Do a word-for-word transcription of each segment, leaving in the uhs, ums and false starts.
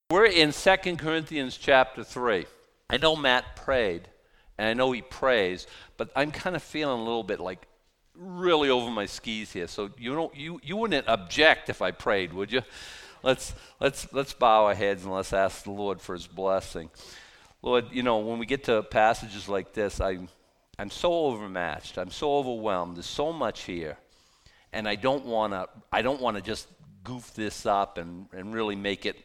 We're in Second Corinthians chapter three. I know Matt prayed, and I know he prays, but I'm kind of feeling a little bit like really over my skis here. So you don't, you you wouldn't object if I prayed, would you? Let's let's let's bow our heads and let's ask the Lord for His blessing. Lord, you know, when we get to passages like this, I I'm so overmatched. I'm so overwhelmed. There's so much here, and I don't want to. I don't want to just goof this up and and really make it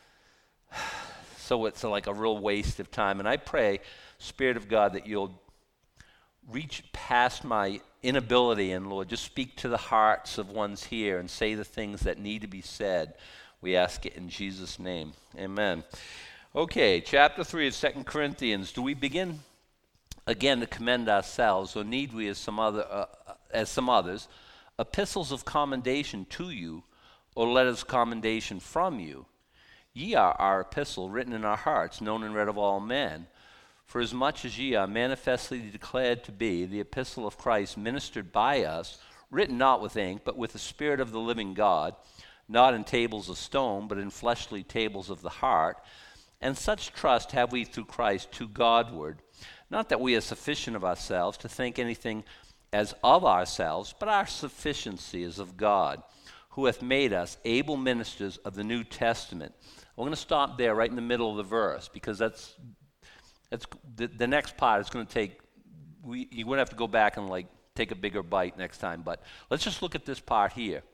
so it's like a real waste of time. And I pray, Spirit of God, that you'll reach past my inability and, Lord, just speak to the hearts of ones here and say the things that need to be said. We ask it in Jesus' name. Amen. Okay, chapter three of Second Corinthians. Do we begin again to commend ourselves, or need we, as some other, uh, as some others, epistles of commendation to you, or letters of commendation from you? Ye are our epistle, written in our hearts, known and read of all men. For as much as ye are manifestly declared to be the epistle of Christ, ministered by us, written not with ink, but with the Spirit of the living God, not in tables of stone, but in fleshly tables of the heart. And such trust have we through Christ to Godward. Not that we are sufficient of ourselves to think anything as of ourselves, but our sufficiency is of God, who hath made us able ministers of the New Testament. We're going to stop there right in the middle of the verse, because that's that's the, the next part is going to take, we, you're going to have to go back and like take a bigger bite next time. But let's just look at this part here.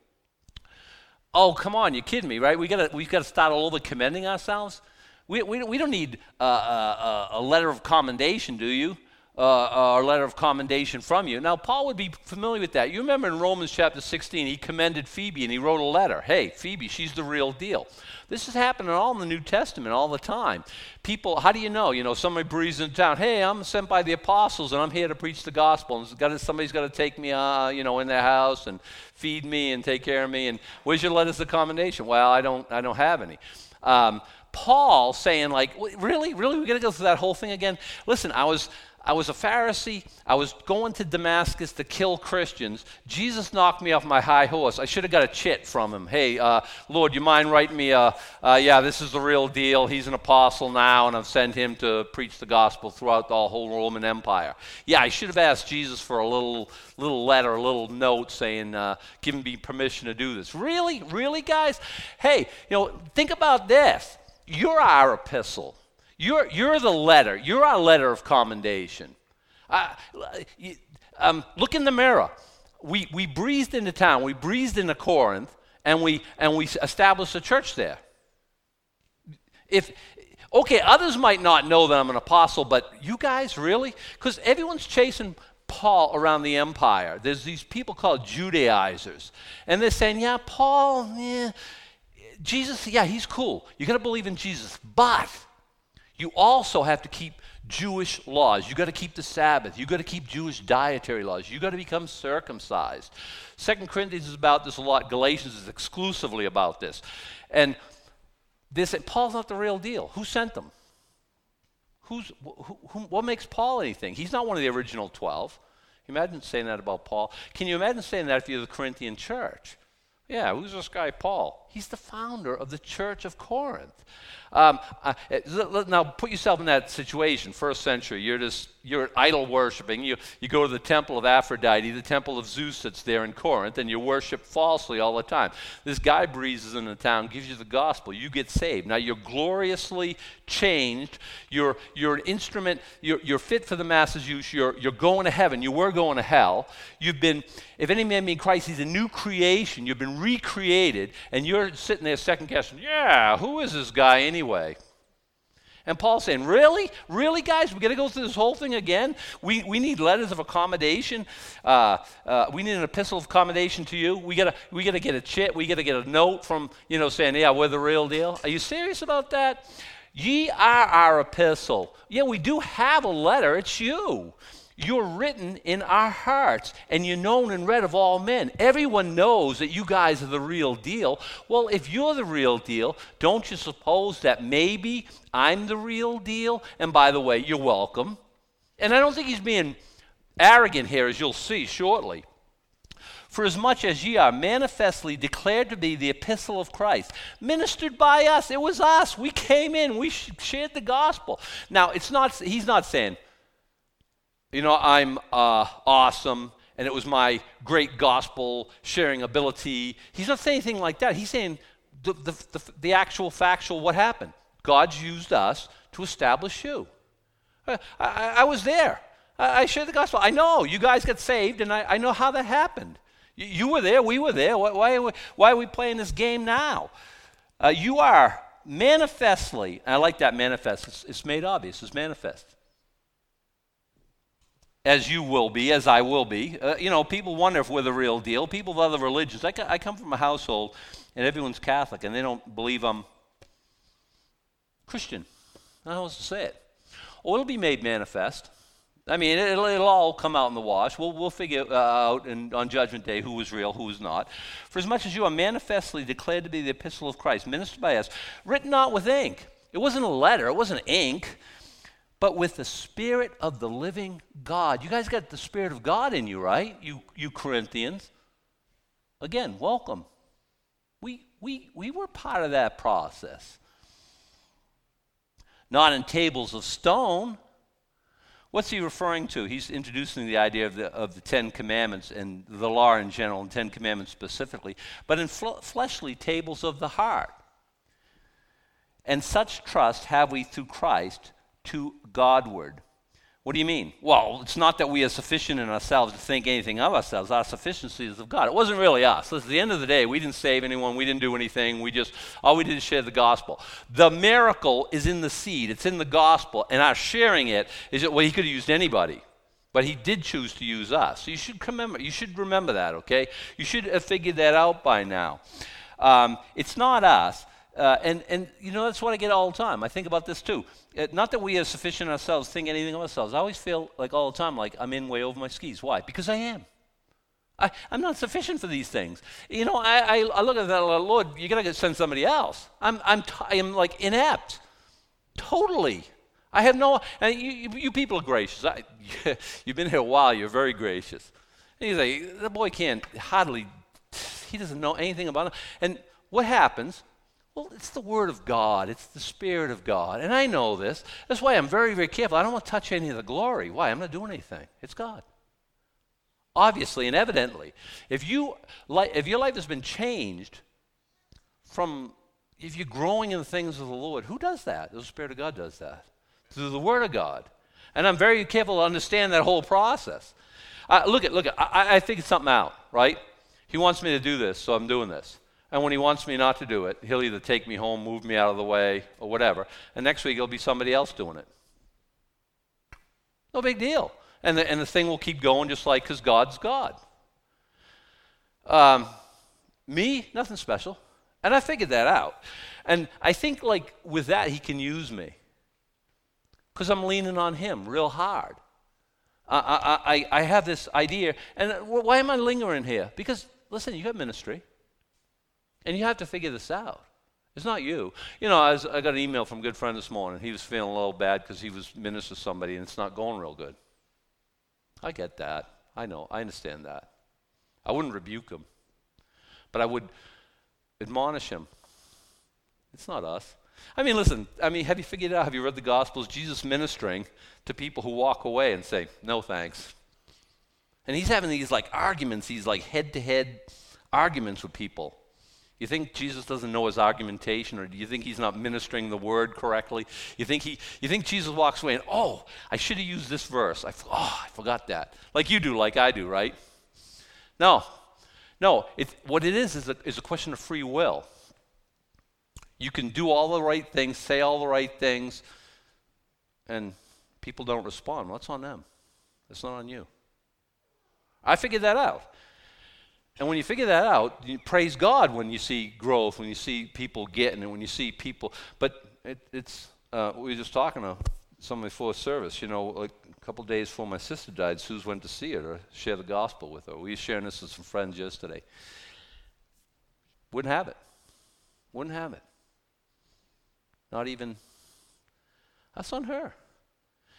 Oh, come on, you're kidding me, right? We got to we got to start all over commending ourselves. We we we don't need uh, uh, a letter of commendation, do you? Uh, or a letter of commendation from you. Now, Paul would be familiar with that. You remember in Romans chapter sixteen, he commended Phoebe and he wrote a letter. Hey, Phoebe, she's the real deal. This is happening all in the New Testament all the time. People, how do you know? You know, somebody breathes into town. Hey, I'm sent by the apostles and I'm here to preach the gospel. And got to, somebody's got to take me, uh, you know, in their house and feed me and take care of me. And where's your letters of commendation? Well, I don't, I don't have any. Um, Paul saying like, really, really, we're going to go through that whole thing again? Listen, I was. I was a Pharisee. I was going to Damascus to kill Christians. Jesus knocked me off my high horse. I should have got a chit from him. Hey, uh, Lord, you mind writing me, uh, uh, yeah, this is the real deal. He's an apostle now, and I've sent him to preach the gospel throughout the whole Roman Empire. Yeah, I should have asked Jesus for a little little letter, a little note saying, uh, giving me permission to do this. Really? Really, guys? Hey, you know, think about this. You're our epistle. You're, you're the letter. You're our letter of commendation. Uh, you, um, look in the mirror. We, we breezed into town. We breezed into Corinth, and we, and we established a church there. If, okay, others might not know that I'm an apostle, but you guys, really? Because everyone's chasing Paul around the empire. There's these people called Judaizers, and they're saying, yeah, Paul, yeah, Jesus, yeah, he's cool. You got to believe in Jesus, but you also have to keep Jewish laws. You got to keep the Sabbath. You got to keep Jewish dietary laws. You got to become circumcised. Second Corinthians is about this a lot. Galatians is exclusively about this. And they say Paul's not the real deal. Who sent them? Who's who, who, what makes Paul anything? He's not one of the original twelve. Imagine saying that about Paul. Can you imagine saying that if you're the Corinthian church? Yeah, who's this guy Paul? He's the founder of the church of Corinth. Um, uh, now put yourself in that situation. First century, you're just you're idol worshiping. You you go to the temple of Aphrodite, the temple of Zeus that's there in Corinth, and you worship falsely all the time. This guy breezes into town, gives you the gospel, you get saved. Now you're gloriously changed. You're you're an instrument. You're you're fit for the master's use. You're you're going to heaven. You were going to hell. You've been, if any man be in Christ, he's a new creation. You've been recreated, and you're sitting there second guessing. Yeah, who is this guy anyway? Anyway. And Paul's saying, really? Really, guys? We got to go through this whole thing again? We we need letters of accommodation. Uh, uh, we need an epistle of accommodation to you. We got to we got to get a chit. We got to get a note from, you know, saying, yeah, we're the real deal. Are you serious about that? Ye are our epistle. Yeah, we do have a letter. It's you. You're written in our hearts, and you're known and read of all men. Everyone knows that you guys are the real deal. Well, if you're the real deal, don't you suppose that maybe I'm the real deal? And by the way, you're welcome. And I don't think he's being arrogant here, as you'll see shortly. For as much as ye are manifestly declared to be the epistle of Christ, ministered by us. It was us. We came in. We sh- shared the gospel. Now, it's not. He's not saying, you know, I'm uh, awesome, and it was my great gospel sharing ability. He's not saying anything like that. He's saying the, the, the, the actual factual what happened. God's used us to establish you. I, I, I was there. I, I shared the gospel. I know. You guys got saved, and I, I know how that happened. You, you were there. We were there. Why, why, are, we, why are we playing this game now? Uh, you are manifestly, I like that manifest. It's, it's made obvious. It's manifest. As you will be, as I will be. Uh, you know, people wonder if we're the real deal. People of other religions. I, I come from a household, and everyone's Catholic, and they don't believe I'm Christian. I don't know how else to say it. Well, it'll be made manifest. I mean, it'll, it'll all come out in the wash. We'll, we'll figure uh, out in, on Judgment Day who was real, who was not. For as much as you are manifestly declared to be the epistle of Christ, ministered by us, written not with ink. It wasn't a letter. It wasn't ink. But with the Spirit of the living God. You guys got the Spirit of God in you, right? You, you Corinthians. Again, welcome. We, we, we were part of that process. Not in tables of stone. What's he referring to? He's introducing the idea of the, of the Ten Commandments and the law in general, and Ten Commandments specifically, but in fl- fleshly tables of the heart. And such trust have we through Christ to Godward. What do you mean? Well, it's not that we are sufficient in ourselves to think anything of ourselves. Our sufficiency is of God. It wasn't really us. Listen, at the end of the day, we didn't save anyone. We didn't do anything. We just, all we did is share the gospel. The miracle is in the seed. It's in the gospel. And our sharing it is, well, he could have used anybody. But he did choose to use us. So you should remember, you should remember that, okay? You should have figured that out by now. Um, it's not us. Uh, and, and, you know, that's what I get all the time. I think about this, too. Uh, not that we are sufficient ourselves, think anything of ourselves. I always feel like all the time like I'm in way over my skis. Why? Because I am. I, I'm not sufficient for these things. You know, I, I, I look at that, Lord, you got to send somebody else. I'm, I'm, t- I'm like inept. Totally. I have no, and you, you, you people are gracious. I, you've been here a while. You're very gracious. And you say, the boy can't hardly, he doesn't know anything about it. And what happens? Well, it's the Word of God. It's the Spirit of God. And I know this. That's why I'm very, very careful. I don't want to touch any of the glory. Why? I'm not doing anything. It's God. Obviously and evidently. If you, if your life has been changed from, if you're growing in the things of the Lord, who does that? The Spirit of God does that. Through the Word of God. And I'm very careful to understand that whole process. Uh, look at, look at, I, I figured something out, right? He wants me to do this, so I'm doing this. And when he wants me not to do it, he'll either take me home, move me out of the way, or whatever. And next week, it'll be somebody else doing it. No big deal. And the, and the thing will keep going just like, because God's God. Um, me, nothing special. And I figured that out. And I think, like, with that, he can use me. Because I'm leaning on him real hard. I, I, I, I have this idea. And why am I lingering here? Because, listen, you have ministry. And you have to figure this out. It's not you. You know, I, was, I got an email from a good friend this morning. He was feeling a little bad because he was ministering to somebody and it's not going real good. I get that. I know. I understand that. I wouldn't rebuke him. But I would admonish him. It's not us. I mean, listen. I mean, have you figured out, have you read the Gospels? Jesus ministering to people who walk away and say, no thanks. And he's having these like arguments, these like head-to-head arguments with people. You think Jesus doesn't know his argumentation, or do you think he's not ministering the word correctly? You think he? You think Jesus walks away and, oh, I should have used this verse. I, oh, I forgot that. Like you do, like I do, right? No, no. It, what it is is a, is a question of free will. You can do all the right things, say all the right things, and people don't respond. Well, that's on them. It's not on you. I figured that out. And when you figure that out, you praise God when you see growth, when you see people getting it, when you see people. But it, it's, uh, we were just talking to somebody before service, you know, like a couple of days before my sister died, Suze went to see her, to share the gospel with her. We were sharing this with some friends yesterday. Wouldn't have it. Wouldn't have it. Not even, that's on her.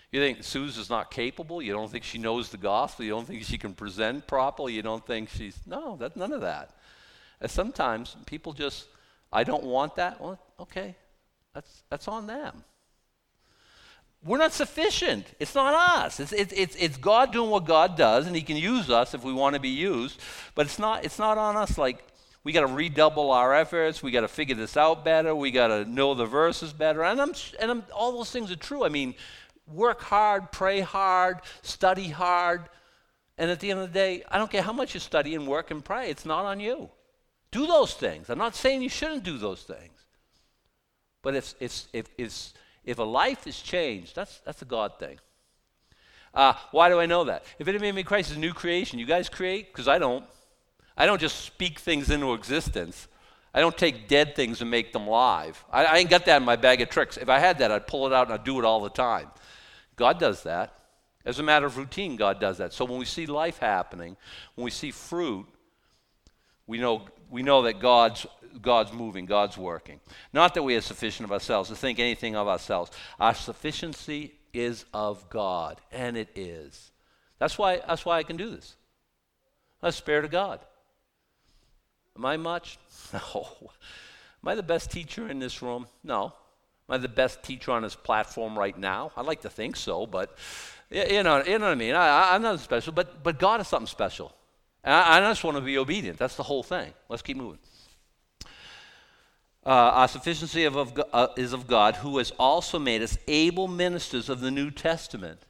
You think Susan's not capable? You don't think she knows the gospel? You don't think she can present properly? You don't think she's, no, that's none of that. And sometimes people just, I don't want that. Well, okay, that's that's on them. We're not sufficient. It's not us. It's, it's, it's, it's God doing what God does, and he can use us if we want to be used, but it's not, it's not on us like we got to redouble our efforts, we got to figure this out better, we got to know the verses better, and, I'm, and I'm, all those things are true. I mean, work hard, pray hard, study hard, and at the end of the day, I don't care how much you study and work and pray, it's not on you. Do those things. I'm not saying you shouldn't do those things, but if, if, if, if If a life is changed, that's that's a God thing. Uh, why do I know that? If any man be in Christ is a new creation, you guys create? Because I don't. I don't just speak things into existence. I don't take dead things and make them live. I, I ain't got that in my bag of tricks. If I had that, I'd pull it out and I'd do it all the time. God does that. As a matter of routine, God does that. So when we see life happening, when we see fruit, we know we know that God's God's moving, God's working. Not that we are sufficient of ourselves to think anything of ourselves. Our sufficiency is of God, and it is. That's why that's why I can do this. That's the Spirit of God. Am I much? No. Am I the best teacher in this room? No. Am I the best teacher on this platform right now? I'd like to think so, but you know, you know what I mean. I, I'm not special, but but God is something special. And I, I just want to be obedient. That's the whole thing. Let's keep moving. Uh, our sufficiency of, of, uh, is of God, who has also made us able ministers of the New Testament.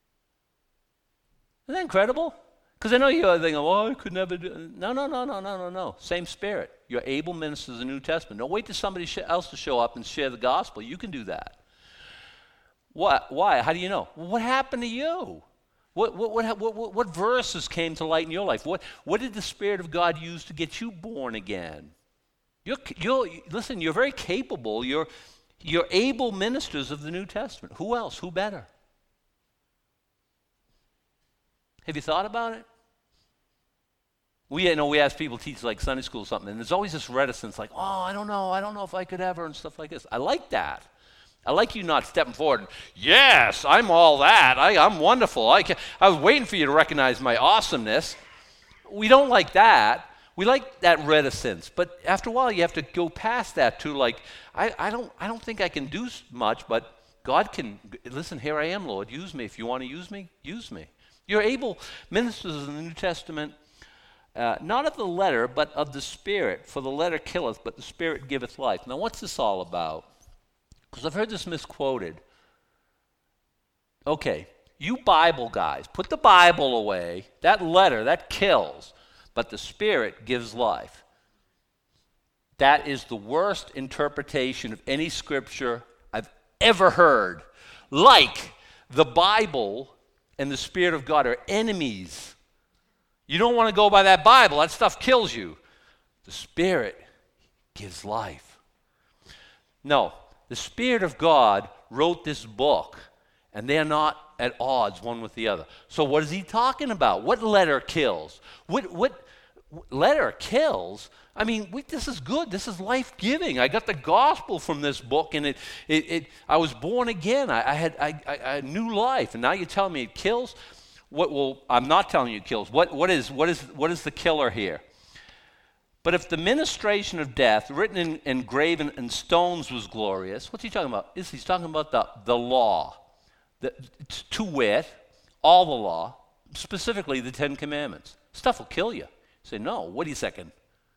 Isn't that incredible? Because I know you're thinking, oh, I could never do it. No, no, no, no, no, no, no. Same Spirit. You're able ministers of the New Testament. Don't wait for somebody else to show up and share the gospel. You can do that. What? Why? How do you know? Well, what happened to you? What, what, what, what, what verses came to light in your life? What, what did the Spirit of God use to get you born again? You're, you're, listen, you're very capable. You're, you're able ministers of the New Testament. Who else? Who better? Have you thought about it? We, you know, we ask people to teach like Sunday school or something, and there's always this reticence like, oh, I don't know, I don't know if I could ever, and stuff like this. I like that. I like you not stepping forward and, yes, I'm all that. I, I'm wonderful. I, can, I was waiting for you to recognize my awesomeness. We don't like that. We like that reticence, but after a while you have to go past that to like, I, I don't I don't think I can do much, but God can, listen, here I am, Lord, use me. If you want to use me, use me. You're able ministers of the New Testament, uh, not of the letter, but of the Spirit, for the letter killeth, but the Spirit giveth life. Now what's this all about? Because I've heard this misquoted. Okay, you Bible guys, put the Bible away. That letter, that kills. But the Spirit gives life. That is the worst interpretation of any scripture I've ever heard. Like the Bible and the Spirit of God are enemies. You don't want to go by that Bible. That stuff kills you. The Spirit gives life. No, the Spirit of God wrote this book, and they're not at odds one with the other. So what is he talking about? What letter kills? What what letter kills? I mean, we, this is good. This is life-giving. I got the gospel from this book, and it it, it I was born again. I, I had I, I, I had new life, and now you're telling me it kills? What? Well, I'm not telling you it kills. What what is what is what is the killer here? But if the ministration of death, written and engraven in stones, was glorious, what's he talking about? Is he's talking about the the law. The, to wit, all the law, specifically the Ten Commandments. Stuff will kill you. You say, no, wait a second.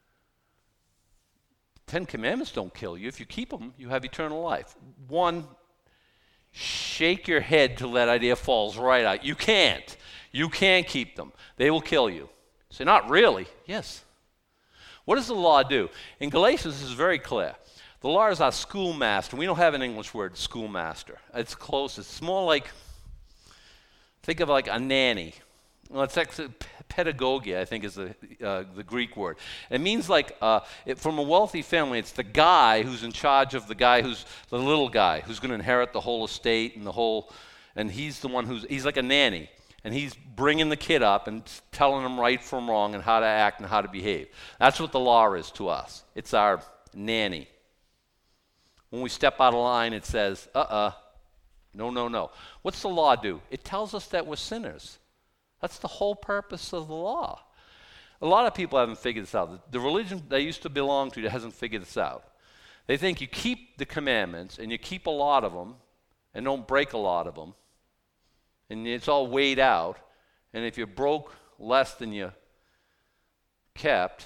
Ten Commandments don't kill you. If you keep them, you have eternal life. One, shake your head till that idea falls right out. You can't. You can't keep them. They will kill you. You say, not really. Yes. What does the law do? In Galatians, this is very clear. The law is our schoolmaster. We don't have an English word, schoolmaster. It's close. It's more like, think of like a nanny. Well, it's actually pedagogia, I think is the uh, the Greek word. It means like, uh, it, from a wealthy family, it's the guy who's in charge of the guy who's the little guy, who's going to inherit the whole estate and the whole, and he's the one who's, he's like a nanny. And he's bringing the kid up and telling him right from wrong and how to act and how to behave. That's what the law is to us. It's our nanny. When we step out of line, it says, uh-uh, No, no, no. What's the law do? It tells us that we're sinners. That's the whole purpose of the law. A lot of people haven't figured this out. The religion they used to belong to hasn't figured this out. They think you keep the commandments and you keep a lot of them and don't break a lot of them, and it's all weighed out, and if you broke less than you kept,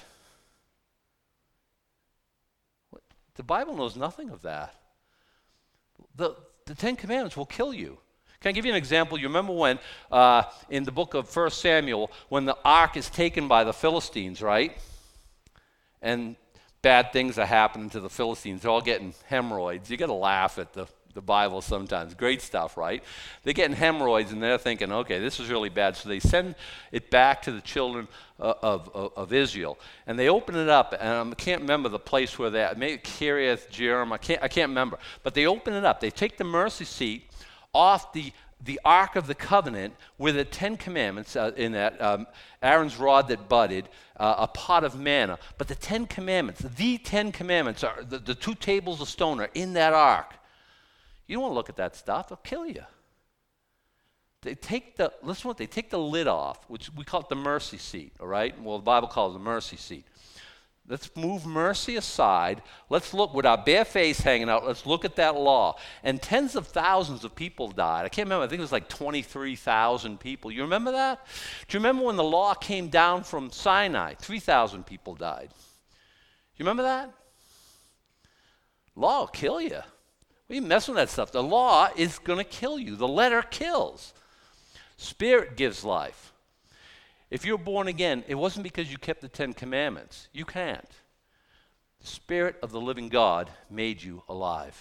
the Bible knows nothing of that. The, the Ten Commandments will kill you. Can I give you an example? You remember when, uh, in the book of First Samuel, when the ark is taken by the Philistines, right? And bad things are happening to the Philistines. They're all getting hemorrhoids. You got to laugh at the, the Bible sometimes. Great stuff, right? They're getting hemorrhoids, and they're thinking, okay, this is really bad. So they send it back to the children uh, of, of, of Israel. And they open it up, and I can't remember the place where they're at. Maybe Kiriath Jearim. I can't, I can't remember. But they open it up. They take the mercy seat off the, the Ark of the Covenant with the Ten Commandments uh, in that, um, Aaron's rod that budded, uh, a pot of manna. But the Ten Commandments, the Ten Commandments, are the, the two tables of stone are in that Ark. You don't want to look at that stuff. It'll kill you. They take the, listen to what, they take the lid off, which we call it the mercy seat, all right? Well, the Bible calls it the mercy seat. Let's move mercy aside. Let's look with our bare face hanging out. Let's look at that law. And tens of thousands of people died. I can't remember. I think it was like twenty-three thousand people. You remember that? Do you remember when the law came down from Sinai? three thousand people died. You remember that? Law will kill you. What are you messing with that stuff? The law is going to kill you. The letter kills. Spirit gives life. If you're born again, it wasn't because you kept the Ten Commandments. You can't. The Spirit of the living God made you alive.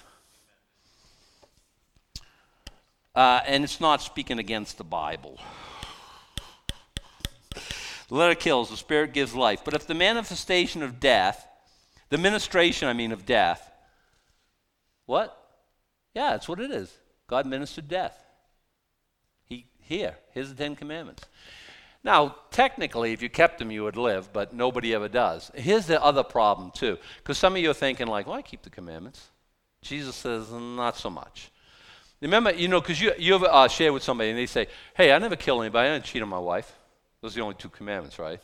Uh, and it's not speaking against the Bible. The letter kills, the Spirit gives life. But if the manifestation of death, the ministration, I mean, of death, what? Yeah, that's what it is. God ministered death. He, here, here's the Ten Commandments. Now, technically, if you kept them, you would live, but nobody ever does. Here's the other problem, too, because some of you are thinking, like, well, I keep the commandments. Jesus says, not so much. Remember, you know, because you, you ever uh, share with somebody, and they say, hey, I never kill anybody. I didn't cheat on my wife. Those are the only two commandments, right?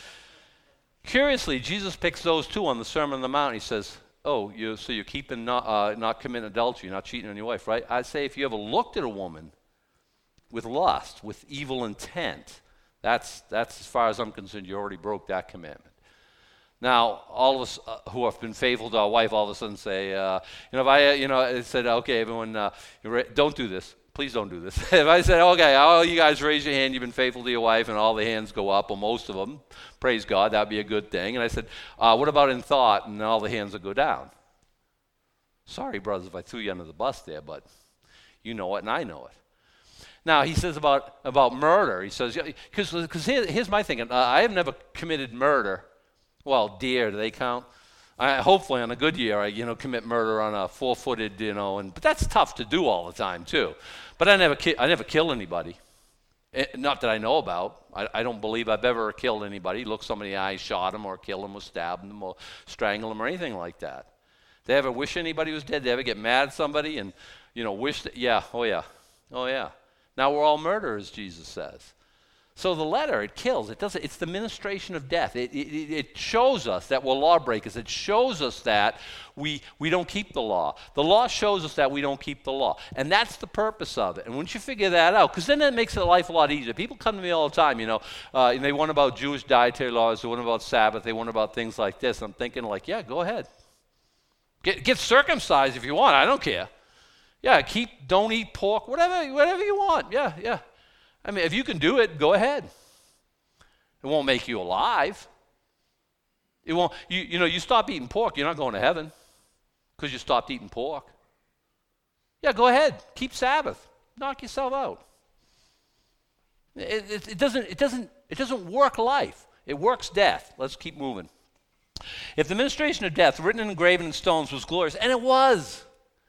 Curiously, Jesus picks those two on the Sermon on the Mount. He says, oh, you, so you're keeping not, uh, not committing adultery, not cheating on your wife, right? I'd say if you ever looked at a woman with lust, with evil intent, That's, that's as far as I'm concerned, you already broke that commandment. Now, all of us uh, who have been faithful to our wife all of a sudden say, uh, you know, if I, uh, you know, I said, okay, everyone, uh, re- don't do this. Please don't do this. If I said, okay, all you guys raise your hand, you've been faithful to your wife, and all the hands go up, or most of them, praise God, that would be a good thing. And I said, uh, what about in thought? And all the hands would go down. Sorry, brothers, if I threw you under the bus there, but you know it and I know it. Now, he says about, about murder, he says, because here, here's my thinking, uh, I have never committed murder. Well, deer, do they count? I, hopefully on a good year, I, you know, commit murder on a four-footed, you know, and but that's tough to do all the time, too. But I never, ki- I never kill anybody, it, not that I know about. I, I don't believe I've ever killed anybody, looked somebody in the eye, shot them, or killed them, or stabbed them, or strangled them, or anything like that. They ever wish anybody was dead? They ever get mad at somebody and, you know, wish that, yeah, oh yeah, oh yeah. Now we're all murderers, Jesus says. So the letter, it kills. It doesn't. It's the ministration of death. It, it, it shows us that we're lawbreakers. It shows us that we, we don't keep the law. The law shows us that we don't keep the law. And that's the purpose of it. And once you figure that out, because then that makes life a lot easier. People come to me all the time, you know, uh, and they want about Jewish dietary laws, they want about Sabbath, they want about things like this. I'm thinking like, yeah, go ahead. Get, get circumcised if you want. I don't care. Yeah, keep, don't eat pork, whatever, whatever you want. Yeah, yeah. I mean, if you can do it, go ahead. It won't make you alive. It won't. You, you know, you stop eating pork, you're not going to heaven because you stopped eating pork. Yeah, go ahead. Keep Sabbath. Knock yourself out. It, it, it doesn't. It doesn't. It doesn't work life. It works death. Let's keep moving. If the ministration of death, written and engraven in stones, was glorious, and it was.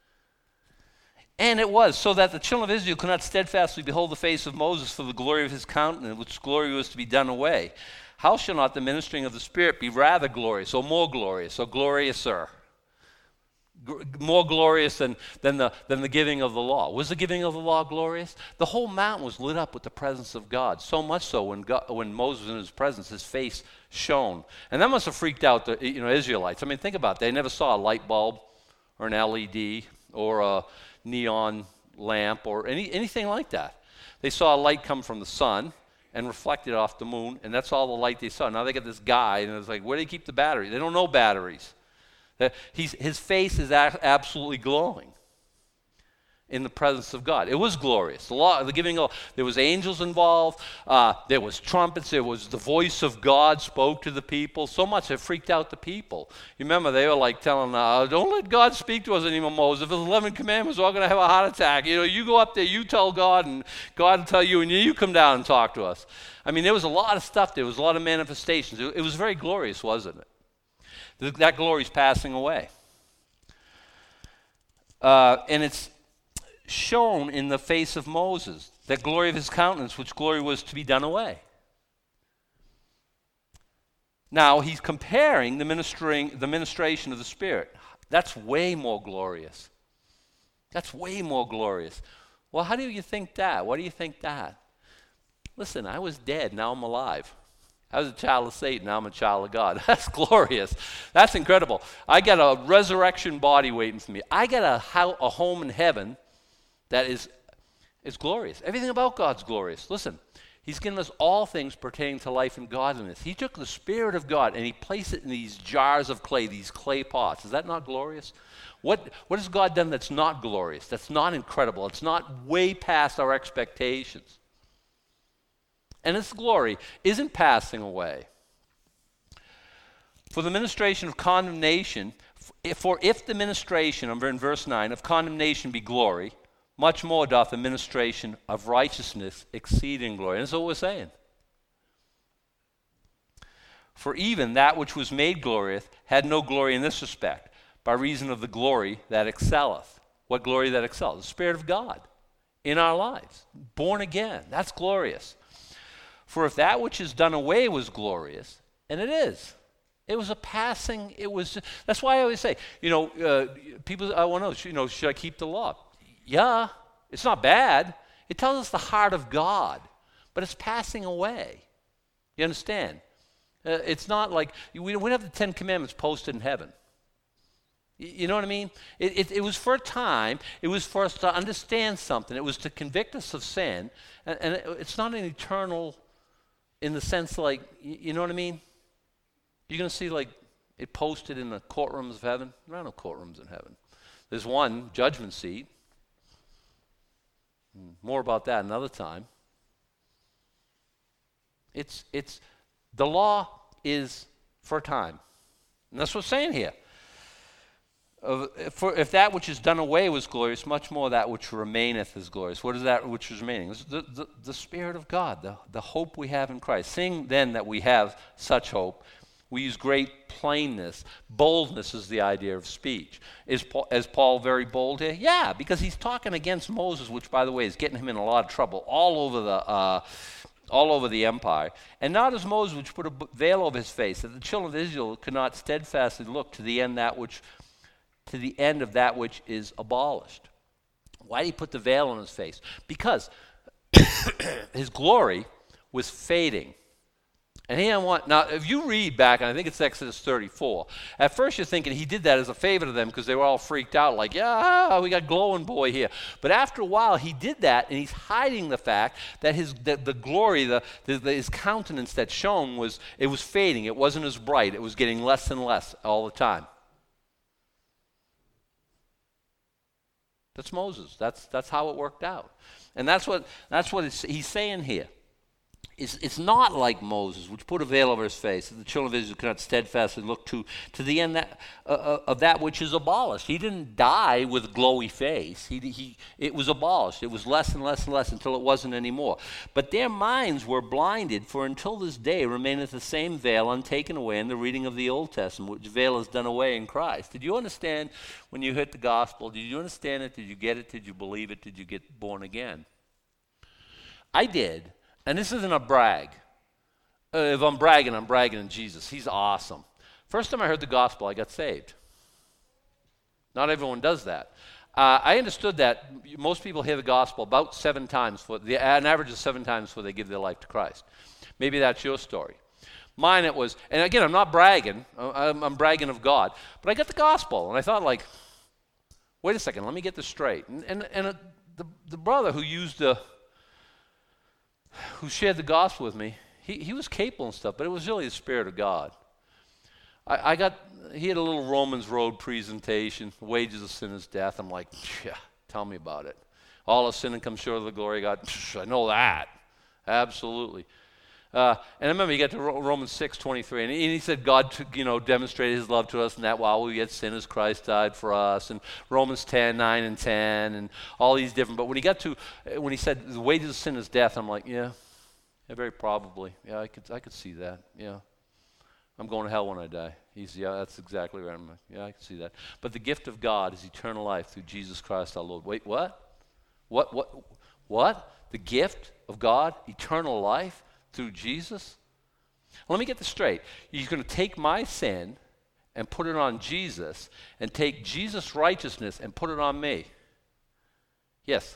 And it was, so that the children of Israel could not steadfastly behold the face of Moses for the glory of his countenance, which glory was to be done away. How shall not the ministering of the Spirit be rather glorious, or more glorious, or gloriouser? G- more glorious than, than, the, than the giving of the law. Was the giving of the law glorious? The whole mountain was lit up with the presence of God, so much so when, God, when Moses was in his presence, his face shone. And that must have freaked out the you know, Israelites. I mean, think about it. They never saw a light bulb or an L E D or a neon lamp or any, anything like that. They saw a light come from the sun and reflected off the moon, and that's all the light they saw. Now they got this guy, and it's like, where do they keep the battery? They don't know batteries. He's, his face is a- absolutely glowing in the presence of God. It was glorious. The law, the giving of, there was angels involved. Uh, there was trumpets. There was the voice of God spoke to the people. So much it freaked out the people. You remember they were like telling, uh, "Don't let God speak to us anymore, Moses. If it's eleven commandments, we're all going to have a heart attack. You know, you go up there, you tell God, and God will tell you, and you come down and talk to us." I mean, there was a lot of stuff. There was a lot of manifestations. It, it was very glorious, wasn't it? That glory is passing away. Uh, and it's shown in the face of Moses, that glory of his countenance, which glory was to be done away. Now, he's comparing the ministering, the ministration of the Spirit. That's way more glorious. That's way more glorious. Well, how do you think that? What do you think that? Listen, I was dead, now I'm alive. I was a child of Satan, now I'm a child of God. That's glorious. That's incredible. I got a resurrection body waiting for me. I got a, ho- a home in heaven that is, is glorious. Everything about God's glorious. Listen, he's given us all things pertaining to life and godliness. He took the Spirit of God and he placed it in these jars of clay, these clay pots. Is that not glorious? What, what has God done that's not glorious, that's not incredible, it's not way past our expectations? And its glory isn't passing away. For the ministration of condemnation, for if the ministration, I'm in verse nine, of condemnation be glory, much more doth the ministration of righteousness exceed in glory. And that's what we're saying. For even that which was made glorious had no glory in this respect, by reason of the glory that excelleth. What glory that excels? The Spirit of God in our lives. Born again. That's glorious. For if that which is done away was glorious, and it is, it was a passing, it was, that's why I always say, you know, uh, people, I want to know, you know, should I keep the law? Yeah, it's not bad. It tells us the heart of God, but it's passing away. You understand? Uh, it's not like, we don't have the Ten Commandments posted in heaven. You know what I mean? It, it, it was for a time. It was for us to understand something. It was to convict us of sin, and, and it, it's not an eternal in the sense like, you know what I mean? You're going to see like it posted in the courtrooms of heaven. There are no courtrooms in heaven. There's one judgment seat. More about that another time. It's, it's, the law is for a time. And that's what it's saying here. Uh, for if that which is done away was glorious, much more that which remaineth is glorious. What is that which is remaining? It's the, the, the Spirit of God, the, the hope we have in Christ. Seeing then that we have such hope, we use great plainness. Boldness is the idea of speech. Is Paul, is Paul very bold here? Yeah, because he's talking against Moses, which, by the way, is getting him in a lot of trouble all over the uh, all over the empire. And not as Moses, which put a veil over his face, that the children of Israel could not steadfastly look to the end that which to the end of that which is abolished. Why did he put the veil on his face? Because his glory was fading. And he didn't want, now if you read back, and I think it's Exodus thirty-four, at first you're thinking he did that as a favor to them because they were all freaked out, like, yeah, we got glowing boy here. But after a while, he did that, and he's hiding the fact that his that the glory, the, the, the his countenance that shone, was, it was fading. It wasn't as bright. It was getting less and less all the time. That's Moses. That's that's how it worked out, and that's what that's what it's, he's saying here. It's, it's not like Moses, which put a veil over his face, that the children of Israel could not steadfastly look to to the end that, uh, of that which is abolished. He didn't die with a glowy face. He he it was abolished. It was less and less and less until it wasn't anymore. But their minds were blinded, for until this day remaineth the same veil untaken away in the reading of the Old Testament, which veil is done away in Christ. Did you understand when you heard the gospel? Did you understand it? Did you get it? Did you believe it? Did you get born again? I did. And this isn't a brag. Uh, if I'm bragging, I'm bragging in Jesus. He's awesome. First time I heard the gospel, I got saved. Not everyone does that. Uh, I understood that most people hear the gospel about seven times, for the, an average of seven times before they give their life to Christ. Maybe that's your story. Mine it was, and again, I'm not bragging. I'm, I'm bragging of God. But I got the gospel, and I thought, like, wait a second, let me get this straight. And, and, and uh, the, the brother who used the, who shared the gospel with me, he, he was capable and stuff, but it was really the Spirit of God. I, I got, he had a little Romans Road presentation, wages of sin is death. I'm like, yeah, tell me about it. All of sin and comes short of the glory of God. I know that, absolutely. Uh, and I remember he got to Romans six twenty-three, and he, and he said God, to, you know, demonstrated His love to us, and that while we yet sinners, Christ died for us. And Romans ten nine and ten, and all these different. But when he got to, when he said the wages of sin is death, I'm like, yeah, yeah, very probably, yeah, I could, I could see that, yeah. I'm going to hell when I die. He's, yeah, that's exactly right. I'm like, yeah, I can see that. But the gift of God is eternal life through Jesus Christ our Lord. Wait, what? What? What? What? The gift of God, eternal life through Jesus? Well, let me get this straight. You're going to take my sin and put it on Jesus, and take Jesus' righteousness and put it on me. Yes.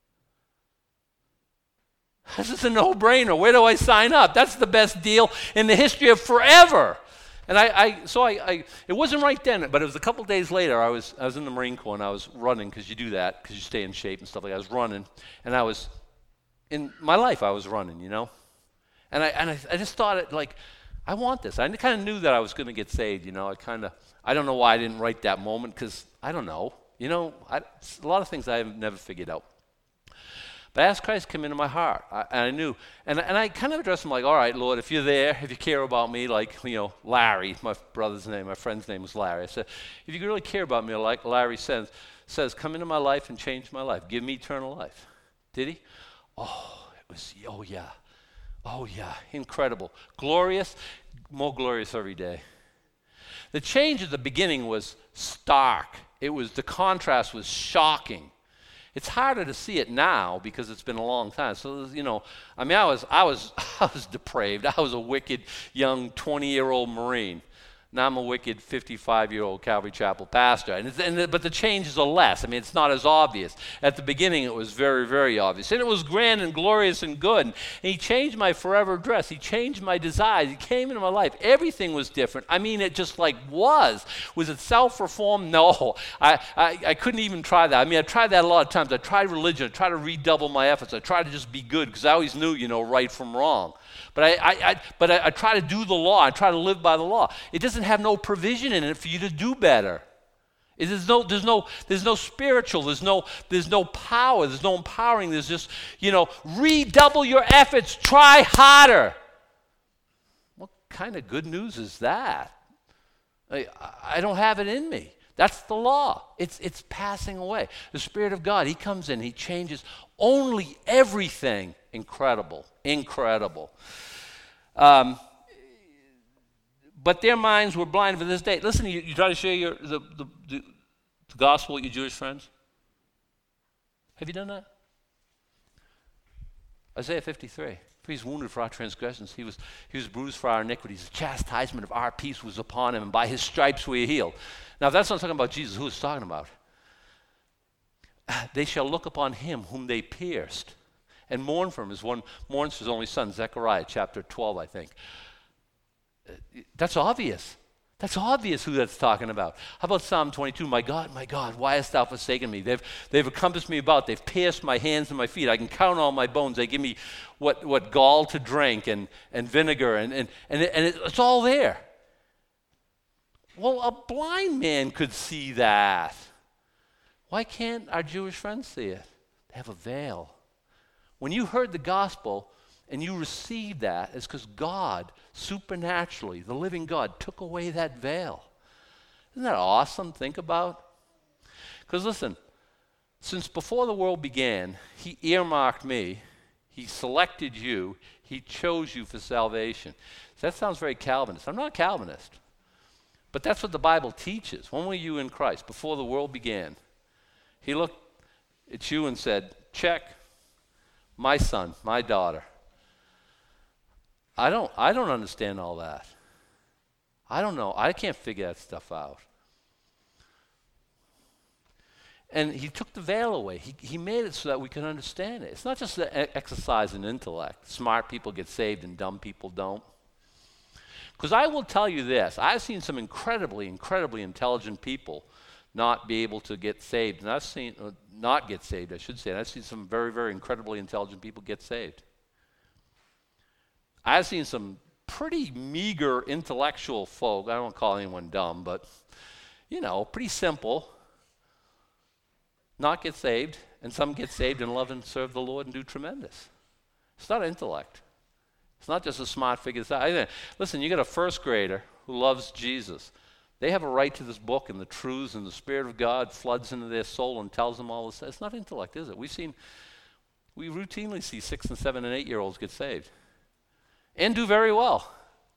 This is a no-brainer. Where do I sign up? That's the best deal in the history of forever. And I, I so I, I, it wasn't right then, but it was a couple days later. I was, I was in the Marine Corps, and I was running, because you do that, because you stay in shape and stuff like that. I was running, and I was, in my life, I was running, you know. And I, and I, I just thought, it like, I want this. I kind of knew that I was going to get saved, you know. I kind of, I don't know why I didn't write that moment, because I don't know. You know, I, a lot of things I have never figured out. But I asked Christ to come into my heart, I, and I knew. And, and I kind of addressed him like, all right, Lord, if you're there, if you care about me, like, you know, Larry, my brother's name, my friend's name was Larry. I said, if you really care about me, like Larry says, says, come into my life and change my life. Give me eternal life. Did he? Oh, it was, oh yeah. Oh yeah, incredible. Glorious, more glorious every day. The change at the beginning was stark. It was, the contrast was shocking. It's harder to see it now because it's been a long time. So, you know, I mean, I was, I was, I was depraved. I was a wicked young twenty-year-old Marine. Now I'm a wicked fifty-five-year-old Calvary Chapel pastor. And, it's, and the, but the changes are less. I mean, it's not as obvious. At the beginning, it was very, very obvious. And it was grand and glorious and good. And he changed my forever address. He changed my desires. He came into my life. Everything was different. I mean, it just like was. Was it self-reform? No. I, I, I couldn't even try that. I mean, I tried that a lot of times. I tried religion. I tried to redouble my efforts. I tried to just be good because I always knew, you know, right from wrong. But I, I, I but I, I try to do the law. I try to live by the law. It doesn't have no provision in it for you to do better. It is no, there's no, there's no spiritual. There's no, there's no power. There's no empowering. There's just, you know, redouble your efforts. Try harder. What kind of good news is that? I, I don't have it in me. That's the law. It's it's passing away. The Spirit of God, He comes in. He changes only everything. Incredible. Incredible. Um, but their minds were blind for this day. Listen, you, you try to share your, the, the, the, the gospel with your Jewish friends? Have you done that? Isaiah fifty-three. For He's wounded for our transgressions. He was, he was bruised for our iniquities. The chastisement of our peace was upon Him, and by His stripes we are healed. Now, if that's not talking about Jesus, who is it talking about? They shall look upon Him whom they pierced, and mourn for Him as one mourns for his only son, Zechariah chapter twelve, I think. That's obvious. That's obvious who that's talking about. How about Psalm twenty-two? My God, my God, why hast thou forsaken me? They've, they've encompassed me about. They've pierced my hands and my feet. I can count all my bones. They give me what, what gall to drink and, and vinegar, and, and, and, it, and it, it's all there. Well, a blind man could see that. Why can't our Jewish friends see it? They have a veil. When you heard the gospel and you received that, it's because God, supernaturally, the living God, took away that veil. Isn't that awesome to think about? Because listen, since before the world began, He earmarked me, He selected you, He chose you for salvation. So that sounds very Calvinist. I'm not a Calvinist. But that's what the Bible teaches. When were you in Christ? Before the world began. He looked at you and said, check, my son, my daughter. I don't, I don't understand all that. I don't know. I can't figure that stuff out. And he took the veil away. He, he made it so that we can understand it. It's not just an e- exercise in intellect. Smart people get saved and dumb people don't. Because I will tell you this, I've seen some incredibly, incredibly intelligent people not be able to get saved. And I've seen, uh, not get saved, I should say. And I've seen some very, very incredibly intelligent people get saved. I've seen some pretty meager intellectual folk, I don't call anyone dumb, but, you know, pretty simple, not get saved, and some get saved and love and serve the Lord and do tremendous. It's not intellect. It's not just a smart figure. Listen, you got a first grader who loves Jesus. They have a right to this book and the truths, and the Spirit of God floods into their soul and tells them all this. It's not intellect, is it? We've seen, we routinely see six and seven and eight-year-olds get saved and do very well.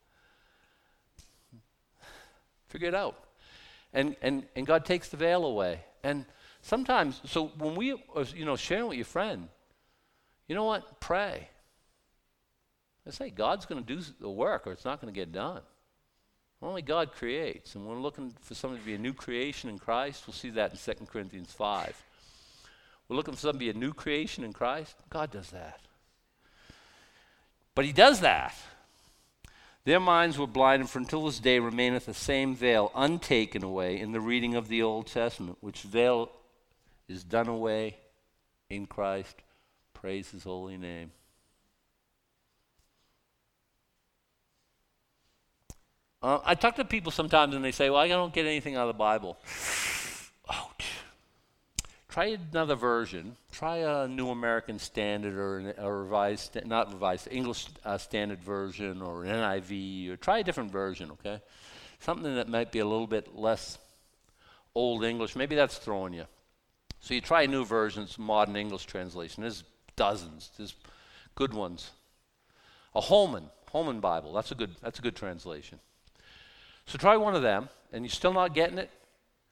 Figure it out. And, and, and God takes the veil away. And sometimes, so when we, are, you know, sharing with your friend, you know what? Pray. I say, God's going to do the work or it's not going to get done. Only God creates. And we're looking for somebody to be a new creation in Christ. We'll see that in Second Corinthians five. We're looking for somebody to be a new creation in Christ. God does that. But he does that. Their minds were blinded, for until this day remaineth the same veil untaken away in the reading of the Old Testament, which veil is done away in Christ. Praise his holy name. Uh, I talk to people sometimes and they say, well, I don't get anything out of the Bible. Ouch. Try another version. Try a New American Standard or an, a revised, not revised, English uh, Standard Version or an N I V, or try a different version, okay? Something that might be a little bit less Old English. Maybe that's throwing you. So you try new versions, modern English translation. There's dozens. There's good ones. A Holman, Holman Bible. That's a good, that's a good translation. So try one of them, and you're still not getting it.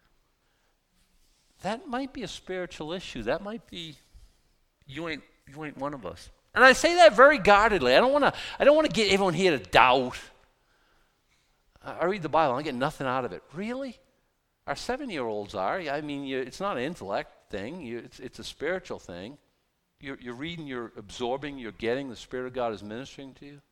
That might be a spiritual issue. That might be you ain't you ain't one of us. And I say that very guardedly. I don't want to I don't want to get everyone here to doubt. I, I read the Bible, I get nothing out of it. Really? Our seven-year-olds are. I mean, you, it's not an intellect thing. You, it's it's a spiritual thing. You're you're reading, you're absorbing, you're getting. The Spirit of God is ministering to you.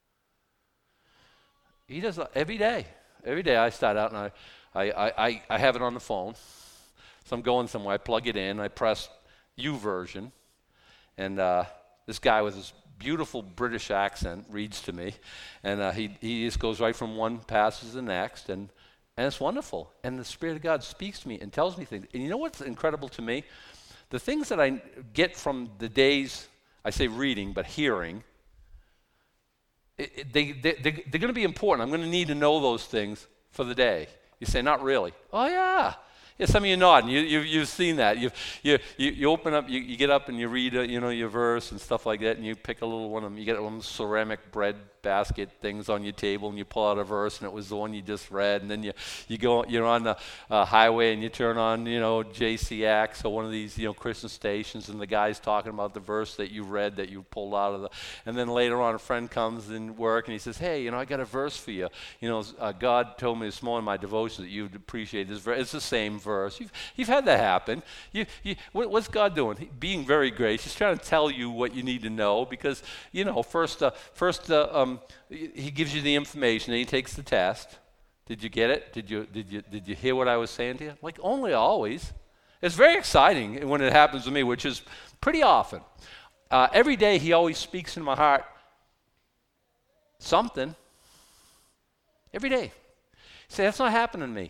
He does that every day. Every day I start out and I, I, I, I have it on the phone. So I'm going somewhere, I plug it in, I press U version, and uh, this guy with his beautiful British accent reads to me, and uh, he, he just goes right from one passage to the next, and, and it's wonderful. And the Spirit of God speaks to me and tells me things. And you know what's incredible to me? The things that I get from the days, I say reading, but hearing, It, it, they, they, they, they're going to be important. I'm going to need to know those things for the day. You say, not really. Oh, yeah. Yeah, some of you nod, and you, you, you've seen that. You, you, you, you open up, you, you get up and you read, uh, you know, your verse and stuff like that, and you pick a little one of them. You get one of those ceramic bread basket things on your table, and you pull out a verse, and it was the one you just read. And then you, you go, you're on the uh, highway, and you turn on, you know, J C X or one of these, you know, Christian stations, and the guy's talking about the verse that you read that you pulled out of the. And then later on, a friend comes in work, and he says, "Hey, you know, I got a verse for you. You know, uh, God told me this morning in my devotion that you'd appreciate this verse. It's the same verse." You've, you've had that happen. You, you, what, what's God doing? He, being very gracious. He's trying to tell you what you need to know because, you know, first, uh, first uh, um, he gives you the information, and he takes the test. Did you get it? Did you, did you, did you hear what I was saying to you? Like, only always. It's very exciting when it happens to me, which is pretty often. Uh, every day he always speaks in my heart something. Every day. You say, that's not happening to me.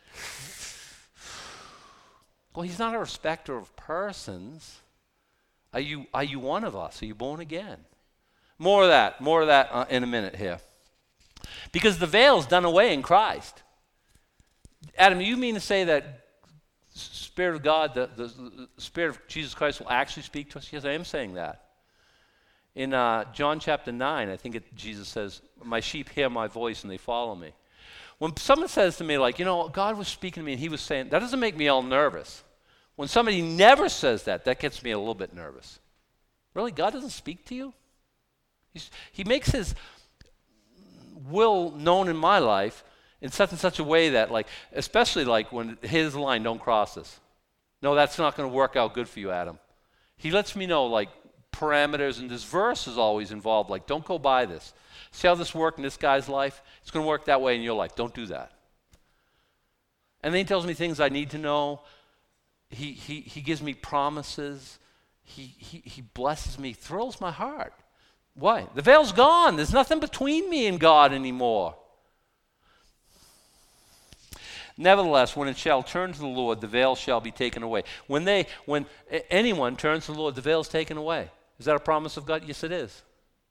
Well, he's not a respecter of persons. Are you, are you one of us? Are you born again? More of that, more of that uh, in a minute here. Because the veil is done away in Christ. Adam, you mean to say that Spirit of God, the, the, the Spirit of Jesus Christ will actually speak to us? Yes, I am saying that. In uh, John chapter nine, I think it, Jesus says, my sheep hear my voice and they follow me. When someone says to me, like, you know, God was speaking to me and he was saying, that doesn't make me all nervous. When somebody never says that, that gets me a little bit nervous. Really, God doesn't speak to you? He's, he makes his will known in my life in such and such a way that, like, especially like when his line, don't cross this. No, that's not going to work out good for you, Adam. He lets me know, like, parameters, and this verse is always involved, like, don't go by this. See how this worked in this guy's life? It's going to work that way in your life. Don't do that. And then he tells me things I need to know. He, he, he gives me promises. He, he, he blesses me, thrills my heart. Why? The veil's gone. There's nothing between me and God anymore. Nevertheless, when it shall turn to the Lord, the veil shall be taken away. When they, when anyone turns to the Lord, the veil is taken away. Is that a promise of God? Yes, it is.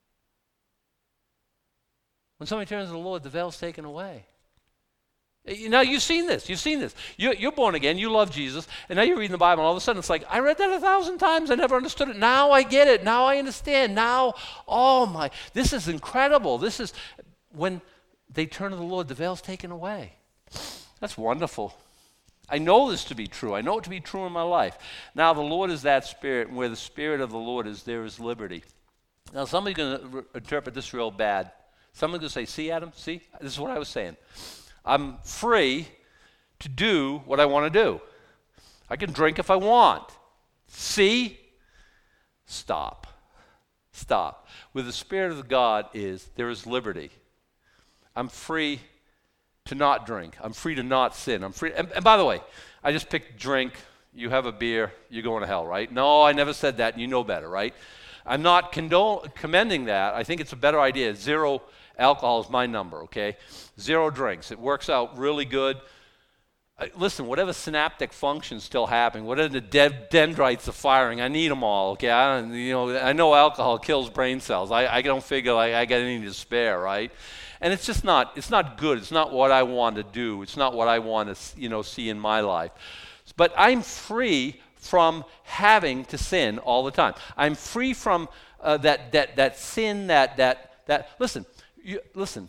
When somebody turns to the Lord, the veil is taken away. Now, you've seen this. You've seen this. You're, you're born again. You love Jesus. And now you're reading the Bible, and all of a sudden it's like, I read that a thousand times. I never understood it. Now I get it. Now I understand. Now, oh my, this is incredible. This is, when they turn to the Lord, the veil's taken away. That's wonderful. I know this to be true. I know it to be true in my life. Now, the Lord is that Spirit, and where the Spirit of the Lord is, there is liberty. Now, somebody's going to re- interpret this real bad. Someone's going to say, see, Adam, see? This is what I was saying. I'm free to do what I want to do. I can drink if I want. See? Stop. Stop. Where the Spirit of God is, there is liberty. I'm free to not drink. I'm free to not sin. I'm free. And, and by the way, I just picked drink. You have a beer, you're going to hell, right? No, I never said that, and you know better, right? I'm not condone, commending that. I think it's a better idea. Zero alcohol is my number, okay? Zero drinks. It works out really good. Uh, listen, whatever synaptic function's still happening, whatever the de- dendrites are firing, I need them all, okay? I, don't, you know, I know alcohol kills brain cells. I, I don't figure like I got any to spare, right? And it's just not, it's not good. It's not what I want to do. It's not what I want to, you know, see in my life. But I'm free from having to sin all the time. I'm free from uh, that that that sin, that that that. Listen, you, listen.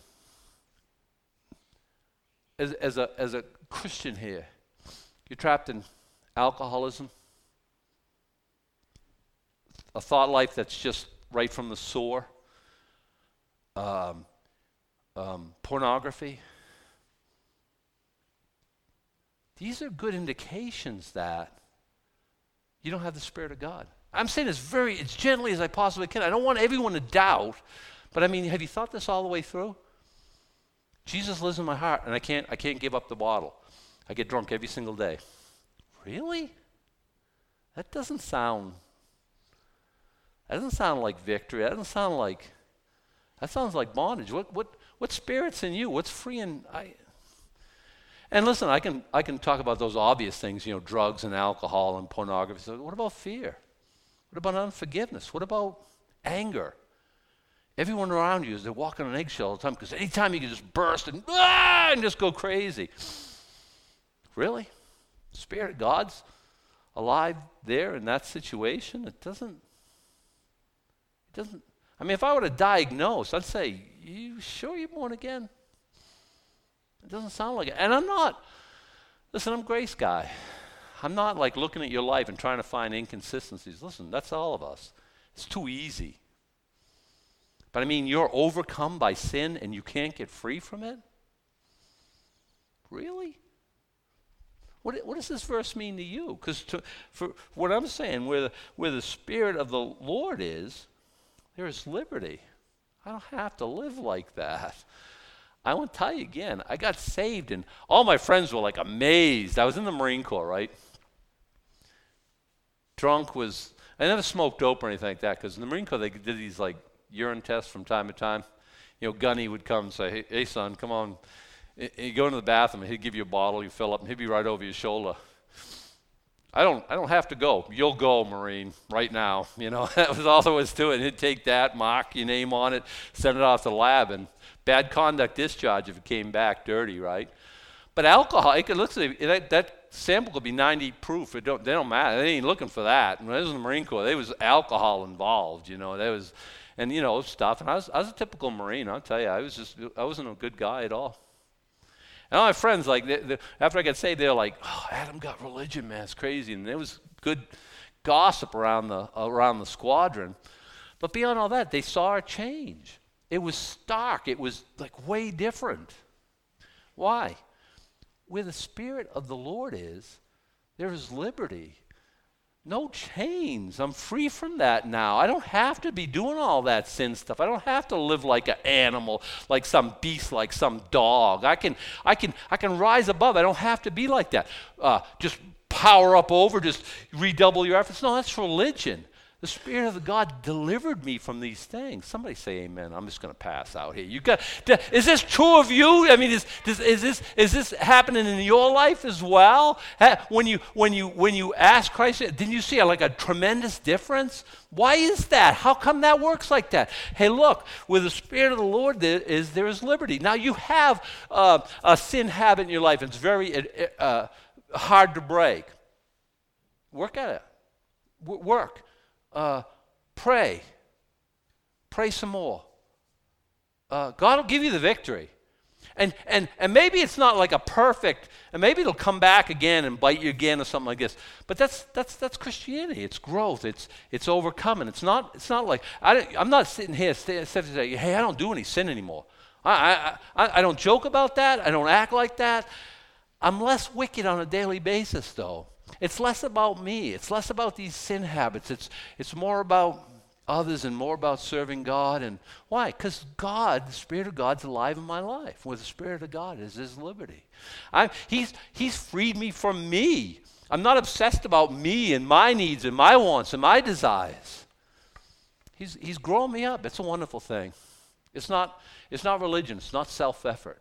As as a as a Christian here, you're trapped in alcoholism, a thought life that's just right from the sore. Um, um, pornography. These are good indications that you don't have the Spirit of God. I'm saying this very, as gently as I possibly can. I don't want everyone to doubt, but I mean, have you thought this all the way through? Jesus lives in my heart, and I can't, I can't give up the bottle. I get drunk every single day. Really? That doesn't sound, that doesn't sound like victory. That doesn't sound like, that sounds like bondage. What, what, what spirit's in you? What's freeing? I, And listen, I can I can talk about those obvious things, you know, drugs and alcohol and pornography. So what about fear? What about unforgiveness? What about anger? Everyone around you is they're walking on eggshells all the time because anytime you can just burst and ah, and just go crazy. Really? Spirit of God's alive there in that situation? It doesn't. It doesn't. I mean, if I were to diagnose, I'd say, "You sure you're born again?" It doesn't sound like it. And I'm not, listen, I'm a grace guy. I'm not like looking at your life and trying to find inconsistencies. Listen, that's all of us. It's too easy. But I mean, you're overcome by sin and you can't get free from it? Really? What, what does this verse mean to you? Because for what I'm saying, where the, where the Spirit of the Lord is, there is liberty. I don't have to live like that. I want to tell you again, I got saved, and all my friends were like amazed. I was in the Marine Corps, right? Drunk was, I never smoked dope or anything like that, because in the Marine Corps, they did these like urine tests from time to time. You know, Gunny would come and say, hey, hey son, come on. You go into the bathroom, and he'd give you a bottle, you fill up, and he'd be right over your shoulder. I don't I don't have to go. You'll go, Marine, right now. You know, that was all there was to it. He'd take that, mark your name on it, send it off to the lab, and bad conduct discharge if it came back dirty, right? But alcohol, it could look that, that sample could be ninety proof. It don't, they don't matter. They ain't looking for that. When I was in the Marine Corps, there was alcohol involved, you know. There was, and you know, stuff. And I was, I was a typical Marine. I'll tell you, I was just, I wasn't a good guy at all. And all my friends, like, they, they, after I got saved, they were like, "Oh, Adam got religion, man. It's crazy." And there was good gossip around the around the squadron. But beyond all that, they saw a change. It was stark. It was like way different. Why? Where the Spirit of the Lord is, there is liberty. No chains. I'm free from that now. I don't have to be doing all that sin stuff. I don't have to live like an animal, like some beast, like some dog. I can, I can, I can rise above. I don't have to be like that. Uh, just power up over, just redouble your efforts. No, that's religion. The Spirit of God delivered me from these things. Somebody say amen. I'm just going to pass out here. You got? Is this true of you? I mean, is, is, is this is this happening in your life as well? When you when you when you ask Christ, didn't you see like a tremendous difference? Why is that? How come that works like that? Hey, look, with the Spirit of the Lord, there is there is liberty. Now you have uh, a sin habit in your life. It's very uh, hard to break. Work at it. W- work. Uh, pray. Pray some more. Uh, God will give you the victory. And, and, and maybe it's not like a perfect, and maybe it'll come back again and bite you again or something like this. But that's that's that's Christianity. It's growth. It's it's overcoming. It's not it's not like, I, I'm not sitting here saying, hey, I don't do any sin anymore. I, I, I, I don't joke about that. I don't act like that. I'm less wicked on a daily basis, though. It's less about me. It's less about these sin habits. It's it's more about others and more about serving God. And why? Because God, the Spirit of God's alive in my life. Where the Spirit of God is, is liberty. I'm, he's, he's freed me from me. I'm not obsessed about me and my needs and my wants and my desires. He's, he's grown me up. It's a wonderful thing. It's not, it's not religion. It's not self-effort.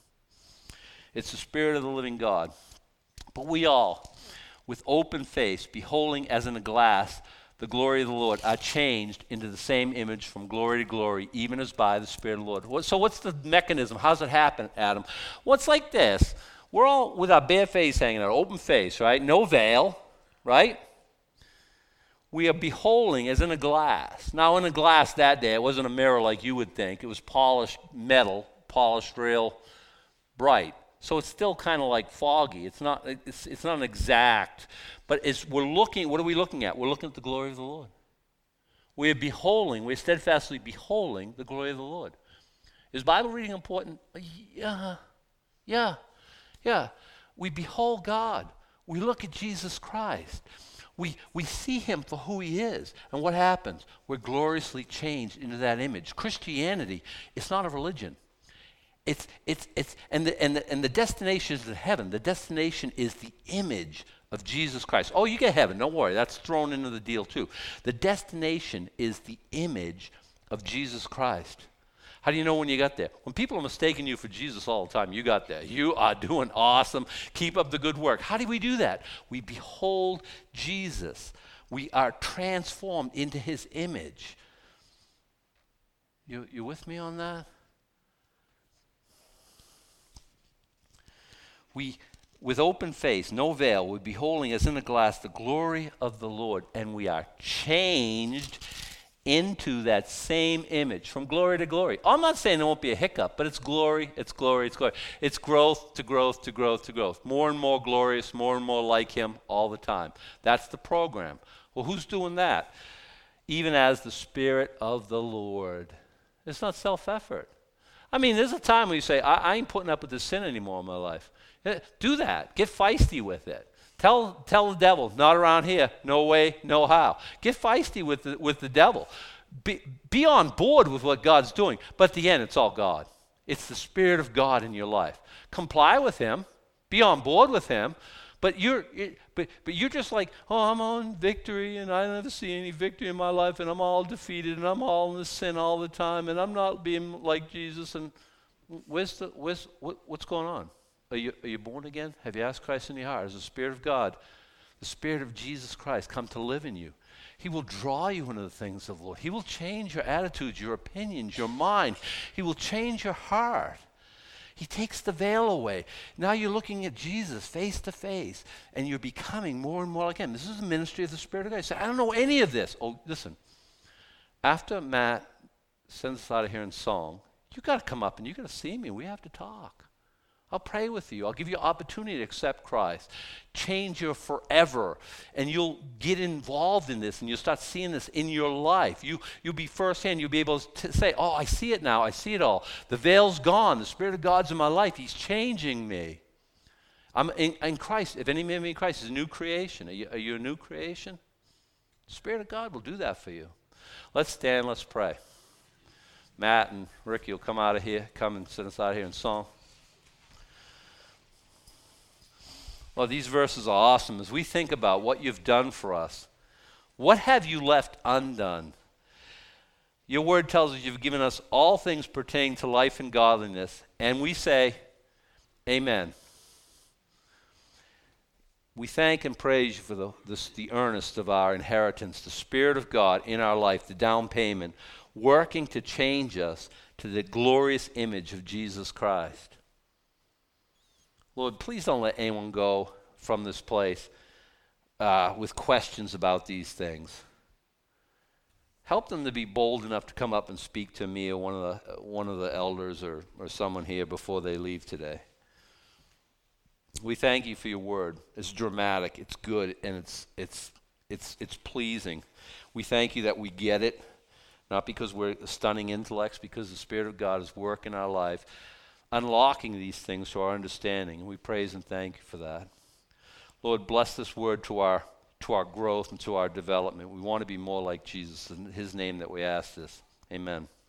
It's the Spirit of the living God. But we all, with open face, beholding as in a glass the glory of the Lord, are changed into the same image from glory to glory, even as by the Spirit of the Lord. So what's the mechanism? How does it happen, Adam? Well, it's like this. We're all with our bare face hanging out, open face, right? No veil, right? We are beholding as in a glass. Now, in a glass that day, it wasn't a mirror like you would think. It was polished metal, polished real bright. So it's still kind of like foggy. It's not it's, it's not an exact, but it's, we're looking, what are we looking at? We're looking at the glory of the Lord. We're beholding, we're steadfastly beholding the glory of the Lord. Is Bible reading important? Yeah, yeah, yeah. We behold God. We look at Jesus Christ. We, we see him for who he is. And what happens? We're gloriously changed into that image. Christianity, it's not a religion. It's it's it's and the and the and the destination is the heaven. The destination is the image of Jesus Christ. Oh, you get heaven, don't worry. That's thrown into the deal too. The destination is the image of Jesus Christ. How do you know when you got there? When people are mistaking you for Jesus all the time, you got there. You are doing awesome. Keep up the good work. How do we do that? We behold Jesus. We are transformed into his image. You you with me on that? We, with open face, no veil, we're beholding as in a glass the glory of the Lord, and we are changed into that same image, from glory to glory. I'm not saying there won't be a hiccup, but it's glory, it's glory, it's glory. It's growth to growth to growth to growth. More and more glorious, more and more like him all the time. That's the program. Well, who's doing that? Even as the Spirit of the Lord. It's not self-effort. I mean, there's a time when you say, I, I ain't putting up with this sin anymore in my life. Do that. Get feisty with it. Tell tell the devil, not around here, no way, no how. Get feisty with the, with the devil. Be, be on board with what God's doing. But at the end, it's all God. It's the Spirit of God in your life. Comply with him. Be on board with him. But you're but, but you're just like, oh, I'm on victory, and I never see any victory in my life, and I'm all defeated, and I'm all in the sin all the time, and I'm not being like Jesus. And where's the where's what, what's going on? Are you, are you born again? Have you asked Christ in your heart? Has the Spirit of God, the Spirit of Jesus Christ, come to live in you? He will draw you into the things of the Lord. He will change your attitudes, your opinions, your mind. He will change your heart. He takes the veil away. Now you're looking at Jesus face to face, and you're becoming more and more like him. This is the ministry of the Spirit of God. You say, I don't know any of this. Oh, listen. After Matt sends us out of here in song, you got to come up and you got to see me. We have to talk. I'll pray with you. I'll give you opportunity to accept Christ. Change you forever. And you'll get involved in this, and you'll start seeing this in your life. You, you'll be firsthand. You'll be able to say, oh, I see it now. I see it all. The veil's gone. The Spirit of God's in my life. He's changing me. I'm in, in Christ. If any man be in Christ, is a new creation. Are you, are you a new creation? The Spirit of God will do that for you. Let's stand, let's pray. Matt and Ricky will come out of here, come and sit us out here in song. Well, these verses are awesome. As we think about what you've done for us, what have you left undone? Your word tells us you've given us all things pertaining to life and godliness, and we say, amen. We thank and praise you for the, this, the earnest of our inheritance, the Spirit of God in our life, the down payment, working to change us to the glorious image of Jesus Christ. Lord, please don't let anyone go from this place uh, with questions about these things. Help them to be bold enough to come up and speak to me or one of the, one of the elders or, or someone here before they leave today. We thank you for your word. It's dramatic, it's good, and it's it's it's it's pleasing. We thank you that we get it, not because we're stunning intellects, because the Spirit of God is working in our life, unlocking these things to our understanding. We praise and thank you for that. Lord, bless this word to our to our growth and to our development. We want to be more like Jesus. In his name that we ask this. Amen.